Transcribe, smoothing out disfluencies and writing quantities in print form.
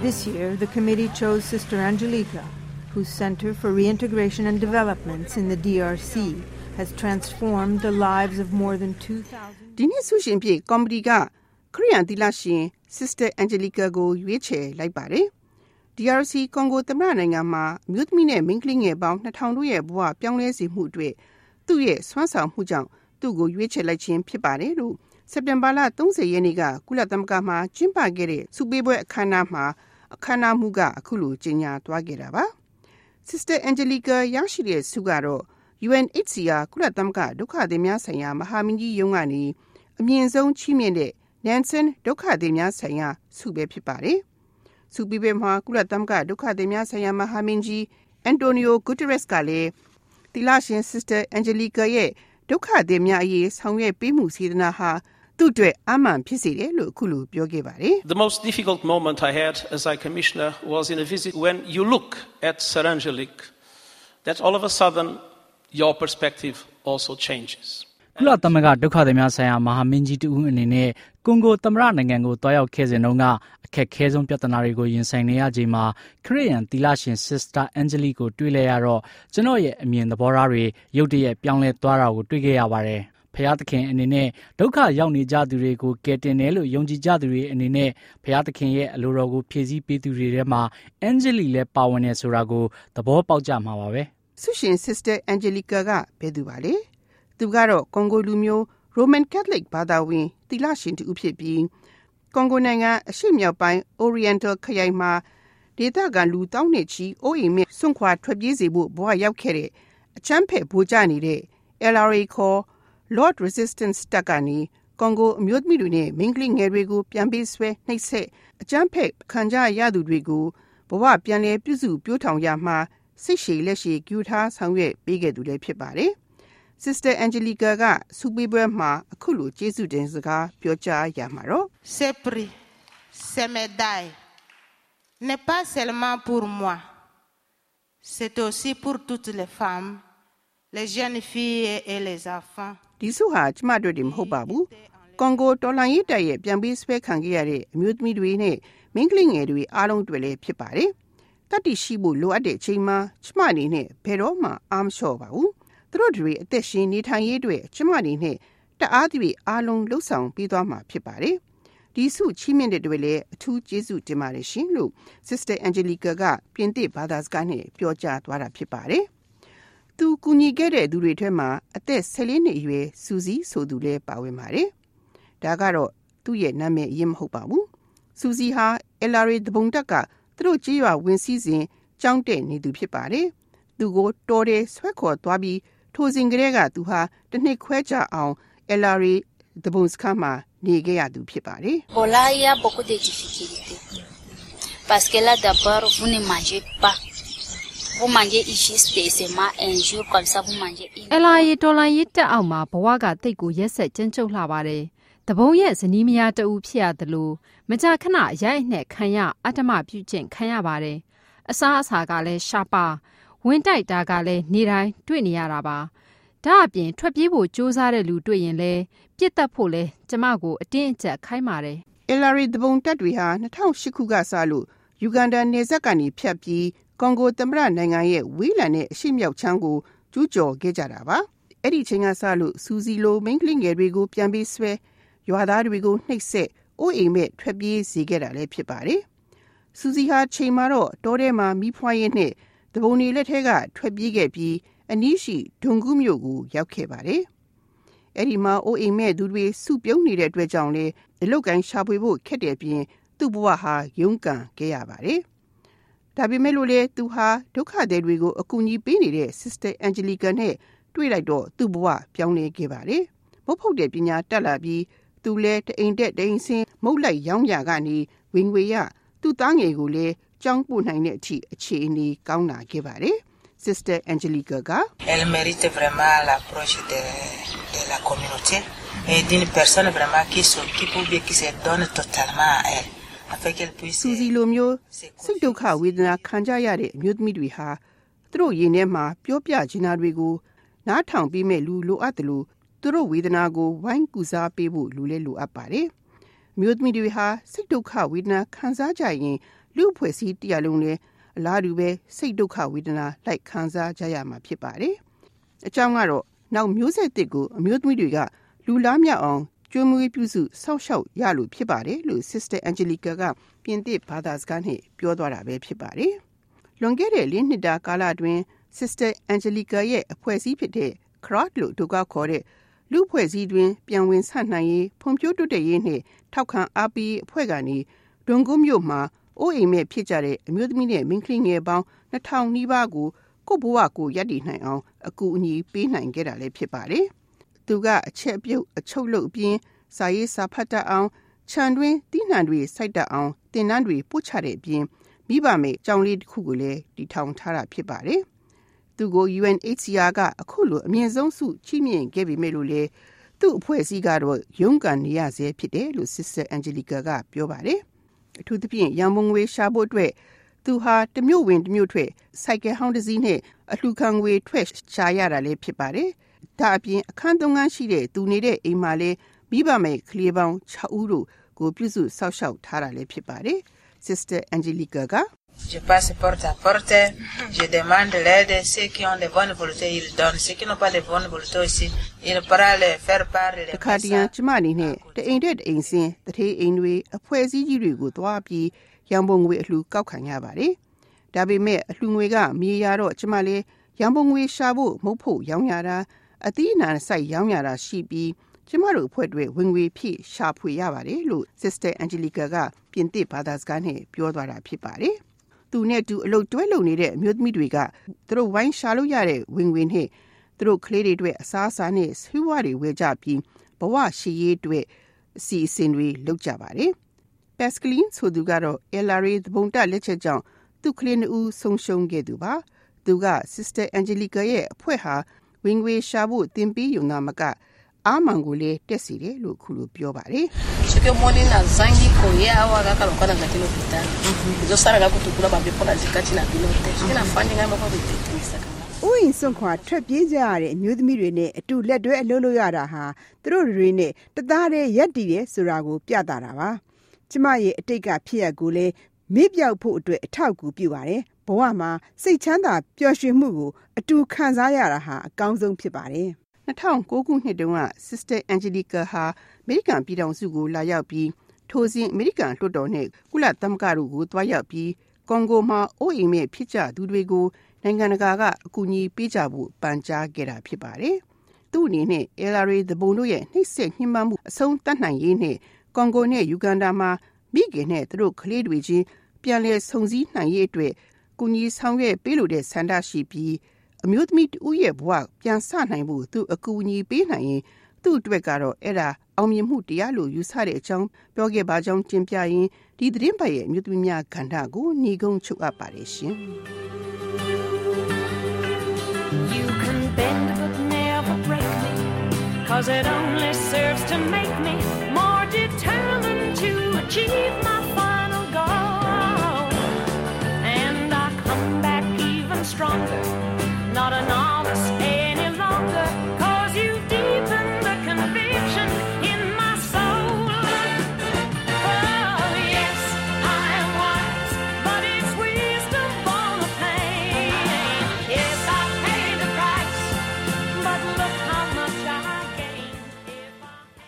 This year, the committee chose Sister Angelica, whose Center for Reintegration and Developments in the DRC has transformed the lives of more than 2,000. ဒီနေ့ဆုရှင်ပြည့်ကော်မတီကခရစ်ယာန်သီလရှင် Sister Angelica ကိုရွေးချယ်လိုက်ပါတယ်။ DRC ကွန်ဂိုသမ္မတနိုင်ငံမှာမြို့သမီးနဲ့မိန်းကလေးငယ်ပေါင်း2000တို့ရဲ့ဘဝပြောင်းလဲစေမှုအတွက်သူ့ရဲ့စွမ်းဆောင်မှုကြောင့်သူ့ကိုရွေးချယ်လိုက်ခြင်းဖြစ်ပါတယ်လို့စက်တင်ဘာလ30ရက်နေ့ကကုလသမဂ္ဂမှာကျင်းပခဲ့တဲ့ဆုပေးပွဲအခမ်းအနားမှာအခမ်းအနားမှုကအခုလိုကြေညာသွားခဲ့တာပါ။ Sister Angelica ရရှိတဲ့ဆုကတော့ UNHCR ကုလသမဂ္ဂဒုက္ခသည်များဆိုင်ရာမဟာမင်းကြီးရုံးကနေအမြင့်ဆုံးချီးမြှင့်တဲ့ Nansen ဒုက္ခသည်များဆိုင်ရာဆုပဲဖြစ်ပါတယ်။ဆုပေးပွဲမှာကုလသမဂ္ဂဒုက္ခသည်များဆိုင်ရာမဟာမင်းကြီး Antonio Guterres ကလည်းသီလရှင် Sister Angelica ရဲ့ဒုက္ခသည်များအရေးဆောင်ရွက်ပေးမှုစေတနာဟာသူ့အတွက်အမှန်ဖြစ်စေတယ်လို့အခုလိုပြောခဲ့ပါတယ်။ The most difficult moment I had as a commissioner was in a visit when you look at Sir Angelique, that all of a sudden your perspective also changes. ကုလသမဂ္ဂဒုက္ခသည်များဆိုင်ရာမဟာမင်းကြီးတူအနေနဲ့ကွန်ဂိုသမ္မတနိုင်ငံကိုတွားရောက်ခဲ့စဉ်တုန်းကအခက်ခဲဆုံးပြဿနာတွေကိုရင်ဆိုင်နေရချိန်မှာခရစ်ယာန်သီလရှင် Sister Angelique ကိုတွေ့လဲရတော့ကျွန်တော်ရဲ့အမြင်သဘောထားတွေရုတ်တရက်ပြောင်းလဲသွားတာကိုတွေ့ခဲ့ရပါတယ်။ဖျားသခင်အနေနဲ့ဒုက္ခရောက်နေကြသူတွေကိုကယ်တင်တယ်လို့ယုံကြည်ကြသူတွေအနေနဲ့ဖျားသခင်ရဲ့အလိုတော်ကိုဖြည့်ဆည်းပေးသူတွေထဲမှာ Angelique လည်းပါဝင်နေဆိုတာကိုသဘောပေါက်ကြမှာပါပဲ။ဆုရှင် Sister Angelica ကဘယ်သူပါလဲ။သူကတော့ကွန်ဂိုလူမျိုး Roman Catholic ဘာသာဝင်သီလရှင်တူဖြစ်ပြီးကွန်ဂိုနိုင်ငံအရှေ့မြောက်ပိုင်း Oriental ခရိုင်မှာဒေသခံလူတောင်းနဲ့ချီအိုးအိမ်မဲ့စွန့်ခွာထွက်ပြေးစေဖို့ဘဝရောက်ခဲ့တဲ့အချမ်းဖက်ဗိုလ်ကျနေတဲ့ LRA ခေါ် Lord Resistance တပ်ကနေကွန်ဂိုအမျိုးသမီးတွေနဲ့မိန်းကလေးငယ်တွေကိုပြန်ပေးဆွဲနှိပ်စက်အကြမ်းဖက်ခံကြရသူတွေကိုဘဝပြန်လည်ပြုစုပြောထောင်ရမှာစိတ်ရှည်လက်ရှည်ကြိုးထားဆောင်ရွက်ပေးခဲ့သူလည်းဖြစ်ပါတယ်။ Sister Angelica ကဆုပေးပွဲမှာအခုလိုကျေးဇူးတင်စကားပြောကြားရမှာတော့ Ces prix, ces médailles n'est pas seulement pour moi, c'est aussi pour toutes les femmes, les jeunes filles et les enfants. ဒီဆုဟာကျမတို့တွေမဟုတ်ပါဘူး။ကွန်ဂိုတော်လှန်ရေးတပ်ရဲ့ပြန်ပေးဆွဲခံခဲ့ရတဲ့အမျိုးသမီးတွေနဲ့မိန်းကလေးငယ်တွေအားလုံးတွေလည်းဖြစ်ပါတယ်။တတိရှိဖို့လိုအပ်တဲ့အချိန်မှာကျမအနေနဲ့ဘယ်တော့မှအားမလျှော့ပါဘူး။သူတို့တွေအသက်ရှင်နေထိုင်ရေးအတွက်ကျမအနေနဲ့တအားသဖြင့်အားလုံးလှုပ်ဆောင်ပေးသွားမှာဖြစ်ပါတယ်။ဒီဆုချီးမြှင့်တဲ့တွေလည်းအထူးကျေးဇူးတင်ပါတယ်ရှင်လို့ Sister Angelica ကပြင်သစ်ဘာသာစကားနဲ့ပြောကြားသွားတာဖြစ်ပါတယ်။သူကူညီခဲ့တဲ့သူတွေထဲမှာအသက်14နှစ်အရွယ်စူဇီဆိုသူလည်းပါဝင်ပါတယ်။ဒါကတော့သူ့ရဲ့နာမည်အရင်မဟုတ်ပါဘူး။စူဇီဟာ LRA တပုံတက်ကသူတို့ကြေးရွာဝင်စည်းစဉ်ကြောင်းတဲ့နေသူဖြစ်ပါတယ်။သူကိုတော်တယ်ဆွဲခေါ်သွားပြီးထိုစဉ်ကလေးကသူဟာတစ်နှစ်ခွဲကြာအောင် LRA တပုံစခန်းမှာနေခဲ့ရသူဖြစ်ပါတယ်။ Voilà, il y a beaucoup de difficultés. Parce que là, d'abord, vous ne mangez pas. Vous mangez juste seulement un jour, comme ça, vous mangez une. LRA တော်လိုင်းရတက်အောင်မှာဘဝကတိတ်ကိုရက်ဆက်ကျဉ်းချုပ်လှပါတယ်။တပုံရဲ့ဇနီးမယားတူဖြစ်ရတယ်လို့မကြာခဏရိုက်နှက်ခံရအတ္တမပြုကျင့်ခံရပါတယ်။အစားအစာကလည်းရှားပါဝင်တိုက်တာကလည်းနေတိုင်းတွေ့နေရတာပါ။ဒါအပြင်ထွက်ပြေးဖို့ကြိုးစားတဲ့လူတွေ့ရင်လည်းပြစ်တက်ဖို့လဲကျမကိုအတင်းအကျပ်ခိုင်းပါတယ်။ LRA တပုံတက်တွေဟာ2008ခုကစလို့ယူဂန်ဒါနယ်စပ်ကနေဖြတ်ပြီးကွန်ဂိုသမ္မတနိုင်ငံရဲ့ဝေးလံတဲ့အရှေ့မြောက်ချမ်းကိုကျူးကျော်ခဲ့ကြတာပါ။အဲ့ဒီချိန်ကစလို့စူဇီလိုမိန်းကလေးငယ်တွေကိုပြန်ပေးဆွဲရွာသားတွေကိုနှိပ်စက်အိုးအိမ်မဲ့ထွက်ပြေးစေခဲ့တာလည်းဖြစ်ပါတယ်။စူဇီဟာချိန်မှာတော့တောထဲမှာမိဖွားရင်းနဲ့တပုံနေလက်ထဲကထွက်ပြေးခဲ့ပြီးအနီးရှိဒုံကူးမြို့ကိုရောက်ခဲ့ပါတယ်။အဲ့ဒီမှာအိုးအိမ်မဲ့သူတွေစုပြုံးနေတဲ့အတွက်ကြောင့်လေအလုတ်ကိုင်းရှာဖွေဖို့ခက်တဲ့ပြင်သူ့ဘဝဟာရုန်းကန်ခဲ့ရပါတယ်။ဒါပေမဲ့လို့လေသူဟာဒုက္ခသည်တွေကိုအကူအညီပေးနေတဲ့ Sister Angelica နဲ့တွေ့လိုက်တော့သူ့ဘဝပြောင်းလဲခဲ့ပါတယ်။မဟုတ်တဲ့ပညာတက်လာပြီးသူလည်းတအိမ်တက်တအိမ်ဆင်းမုတ်လိုက်ရောင်းရကနေဝင်ငွေရသူ့သားငယ်ကိုလည်းကြောင်းပို့နိုင်တဲ့အထိအခြေအနေကောင်းလာခဲ့ပါတယ်။ Sister Angelica က Elle mérite vraiment l'approche de la communauté et d'une personne vraiment qui s'occupe ou bien qui se donne totalement à elle afin qu'elle puisse စူဇီလိုမျိုးစိတ်ဒုက္ခဝေဒနာခံကြရတဲ့အမျိုးသမီးတွေဟာသူတို့ရင်ထဲမှာပြောပြချင်တာတွေကိုနားထောင်ပြီးမဲ့လူလိုအပ်တယ်လို့သူတို့ဝေဒနာကိုဝိုင်းကူစားပေးဖို့လူလဲလိုအပ်ပါတယ်။မျိုးသမီးတွေဟာစိတ်ဒုက္ခဝေဒနာခံစားကြရင်လူအဖွဲ့အစည်းတရားလုံးနဲ့အလားတူပဲစိတ်ဒုက္ခဝေဒနာလိုက်ခံစားကြရမှာဖြစ်ပါတယ်။အကြောင်းကတော့နောက်မျိုးဆက်သစ်ကိုအမျိုးသမီးတွေကလူလားမြောက်အောင်ကျွေးမွေးပြုစုစောင့်ရှောက်ရလို့ဖြစ်ပါတယ်လို့ Sister Angelica ကပြင်သစ်ဘာသာစကားနဲ့ပြောသွားတာပဲဖြစ်ပါတယ်။လွန်ခဲ့တဲ့4 နှစ်တာကာလအတွင်း Sister Angelica ရဲ့အဖွဲ့အစည်းဖြစ်တဲ့ CROT လို့သူကခေါ်တဲ့လူအဖွဲ့အစည်းတွင်ပြန်ဝင်ဆန့်နိုင်ရေးဖွံ့ဖြိုးတိုးတက်ရေးနဲ့ထောက်ခံအားပေးအဖွဲ့ကနေဒွန်ဂုမြို့မှာအိုးအိမ်မဲ့ဖြစ်ကြတဲ့အမျိုးသမီးနဲ့မိန်းကလေးငယ်ပေါင်း2000နီးပါးကိုကိုယ့်ဘဝကိုရပ်တည်နိုင်အောင်အကူအညီပေးနိုင်ခဲ့တာလည်းဖြစ်ပါတယ်။သူကအချက်ပြုတ်အချုပ်လုပ်ပြီးစာရေးစာဖတ်တတ်အောင်ခြံတွင်တီးနှံတွေစိုက်တတ်အောင်သင်တန်းတွေပို့ချတဲ့အပြင်မိဘမဲ့ကျောင်းလေးတစ်ခုကိုလည်းတည်ထောင်ထားတာဖြစ်ပါတယ်။သူကို UNHCR ကအခုလိုအမြင့်ဆုံးဆုချီးမြှင့်ခဲ့ပေမဲ့လို့လေသူ့အဖွဲ့အစည်းကတော့ရုန်းကန်နေရဆဲဖြစ်တယ်လို့ Sister Angelica ကပြောပါတယ်။အထူးသဖြင့်ရန်ပုံငွေရှာဖို့အတွက်သူဟာတမျိုးဝင်တမျိုးထွက်စိုက်ကယ်ဟောင်းတစ်စီးနဲ့အလှခံငွေထွက်ရှာရတာလည်းဖြစ်ပါတယ်။ဒါအပြင်အခန်း3ခန်းရှိတဲ့သူနေတဲ့အိမ်မှာလည်းမိဘမဲ့ကလေးပေါင်း6ဦးတို့ကိုပြုစုစောင့်ရှောက်ထားတာလည်းဖြစ်ပါတယ်။ Sister Angelica က Je passe porte à porte, je demande l'aide, ceux qui ont de bonnes volontés, ils donnent, ceux qui n'ont pas de bonnes volontés aussi, ils pourront les faire part de les messages. ကျမအနေနဲ့တအိမ်တဲ့အိမ်စင်းတထေးအိမ်တွေအဖွဲ့အစည်းကြီးတွေကိုသွားပြီးရန်ပုံငွေအလှူကောက်ခံရပါတယ်။ဒါပေမဲ့အလှူငွေကမြေရတော့ကျမလည်းရန်ပုံငွေရှာဖို့မဟုတ်ဖို့ရောင်းရတာအသီးအနှံစိုက်ရောင်းရတာရှိပြီးကျမတို့အဖွဲ့တွေဝင်ငွေဖြည့်ရှာဖွေရပါတယ်လို့ Sister Angelica ကပြင်သစ်ဘာသာစကားနဲ့ပြောသွားတာဖြစ်ပါတယ်။သူနဲ့တူအလုပ်တွဲလုပ်နေတဲ့အမျိုးသမီးတွေကသူတို့ဝိုင်းရှာလို့ရတဲ့ဝင်ငွေနဲ့သူတို့ကလေးတွေအတွက်အစားအစာနဲ့ဆွေးဝါးတွေဝယ်ကြပြီးဘဝရှိရေးအတွက်အစီအစဉ်တွေလုပ်ကြပါတယ်။ Pascaline ဆိုသူကတော့ LRA သဘုံတက်လက်ချက်ကြောင့်သူကလေး2ဦးဆုံးရှုံးခဲ့သူပါ။သူက Sister Angelica ရဲ့အဖွဲ့ဟာဝင်ငွေရှာဖို့တင်ပေးယူနာမကအားမှန်ကိုလည်းတက်စီတယ်လို့ခုလိုပြောပါတယ်။ Che moni na zangi koye awa ga kalo kana ngati no pita. Zo sara ga kutukula ba bepona zikati na bilote. Ina fanya ngamba kwa bitimisa kana. ဥယျာဉ်စွန့်ခွာထွက်ပြေးကြရတဲ့အမျိုးသမီးတွေနဲ့အတူလက်တွဲအလုပ်လုပ်ရတာဟာသူတို့တွေနဲ့တသားတည်းရက်တည်တယ်ဆိုတာကိုပြသတာပါ။ကျမရဲ့အတိတ်ကဖြစ်ရပ်ကိုလည်းမေ့ပြောက်ဖို့အတွက်အထောက်အကူပြုပါတယ်။ဘဝမှာစိတ်ချမ်းသာပျော်ရွှင်မှုကိုအတူခံစားရတာဟာအကောင်းဆုံးဖြစ်ပါတယ်။ 2009ခုနှစ်တုန်းက Sister Angelica ဟာအမေရိကန်ပြည်ထောင်စုကိုလာရောက်ပြီးထိုစဉ်အမေရိကန်လွှတ်တော်နဲ့ကုလသမဂ္ဂတို့ကိုတွားရောက်ပြီးကွန်ဂိုမှာအိုးအိမ်မဲ့ဖြစ်ကြသူတွေကိုနိုင်ငံတကာကအကူအညီပေးကြဖို့ပန်ကြားခဲ့တာဖြစ်ပါတယ်။သူ့အနေနဲ့ LRA သဘုံတို့ရဲ့နှိမ့်ဆက်ညှဉ်းပန်းမှုအဆုံးသတ်နိုင်ရေးနဲ့ကွန်ဂိုနဲ့ယူဂန်ဒါမှာမိခင်နဲ့သူတို့ကလေးတွေချင်းပြန်လည်ဆုံစည်းနိုင်ရေးအတွက်ကူညီဆောင်ရွက်ပေးလို့တဲ့ဆန္ဒရှိပြီးအမျိုးသမီးတူရဲ့ဘဝပြန်ဆနိုင်ဖို့သူအကူအညီပေးနိုင်ရင်သူ့အတွက်ကတော့အဲ့ဒါအောင်မြင်မှုတရားလို့ယူဆတဲ့အကြောင်းပြောခဲ့ပါကြောင်းတင်ပြရင်ဒီသတင်းပတ်ရဲ့အမျိုးသမီးများကဏ္ဍကိုညီကုန်းချုပ်အပ်ပါတယ်ရှင်။ You can bend but never break me cause it only serves to make me more determined to achieve my final goal and I come back even stronger not an